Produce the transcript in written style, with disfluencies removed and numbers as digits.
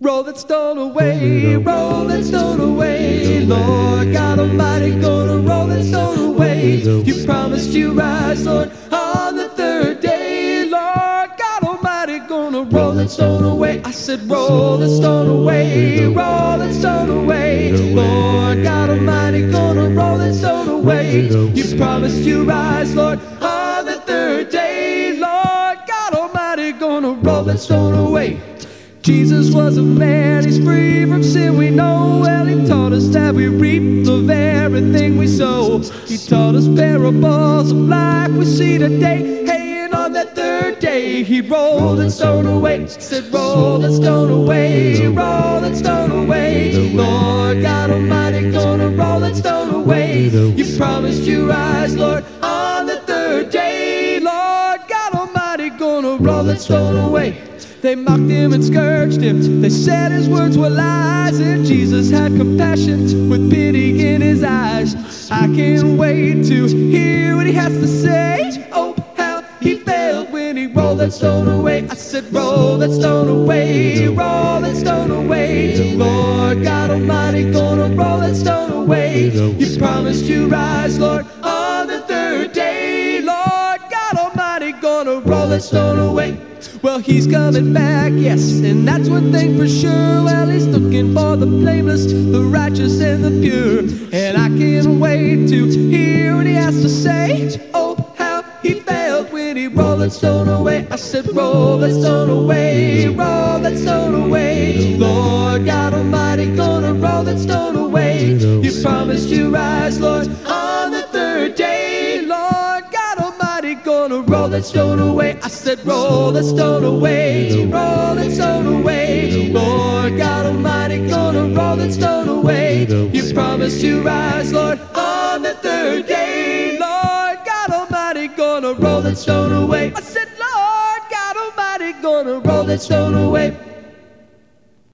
roll that stone away, roll that stone away. Lord God Almighty, gonna roll that stone away. You promised you rise, Lord, on the third day. Lord God Almighty, gonna roll that stone away. I said roll that stone away, roll that stone away. Lord God Almighty, gonna roll that stone away. You promised you rise, Lord, on the third day. Lord God Almighty, gonna roll that stone away. Jesus was a man, he's free from sin, we know. Well, he taught us that we reap the very thing we sow. He taught us parables of life we see today. Hey, and on that third day, he rolled that stone away. He said, roll that stone away, roll that stone away. Lord God Almighty, gonna roll that stone away. You promised you rise, Lord, on the third day. Lord God Almighty, gonna roll that stone away. They mocked him and scourged him. They said his words were lies, and Jesus had compassion with pity in his eyes. I can't wait to hear what he has to say. Oh, how he felt when he rolled that stone away. I said, roll that stone away, roll that stone away. Lord God Almighty, gonna roll that stone away. You promised you rise, Lord, on the third day. Lord God Almighty, gonna roll that stone away. Well, he's coming back, yes, and that's one thing for sure. Well, he's looking for the blameless, the righteous, and the pure. And I can't wait to hear what he has to say. Oh, how he felt when he rolled that stone away. I said, roll that stone away, roll that stone away. Lord God Almighty, gonna roll that stone away. You promised you rise, Lord, on the third day. Lord God Almighty, gonna roll that stone away. I said, roll that stone away, roll that stone away. Lord God Almighty, gonna roll that stone away. You promised you rise, Lord, on the third day. Lord God Almighty, gonna roll that stone away. I said, Lord God Almighty, gonna roll that stone away.